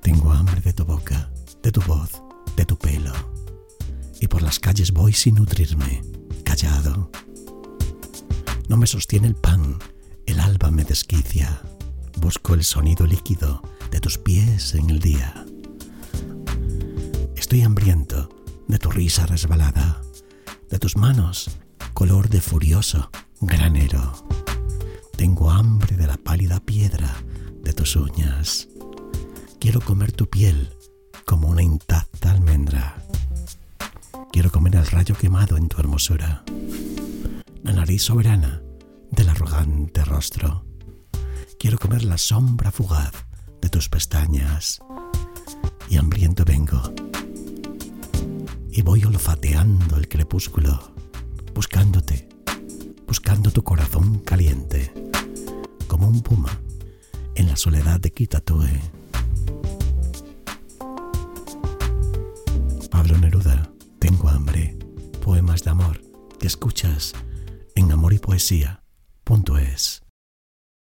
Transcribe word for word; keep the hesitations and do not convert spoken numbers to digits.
Tengo hambre de tu boca, de tu voz, de tu pelo. Y por las calles voy sin nutrirme, callado. No me sostiene el pan, el alba me desquicia. Busco el sonido líquido de tus pies en el día. Estoy hambriento de tu risa resbalada, de tus manos, color de furioso granero. Tengo hambre de la pálida piedra de tus uñas. Quiero comer tu piel como una intacta almendra. Quiero comer el rayo quemado en tu hermosura, la nariz soberana del arrogante rostro. Quiero comer la sombra fugaz de tus pestañas. Y hambriento vengo, y voy olfateando el crepúsculo, buscándote, buscando tu corazón caliente, como un puma en la soledad de Quitatue. Pablo Neruda, Tengo hambre, poemas de amor que escuchas en amor y poesía punto es.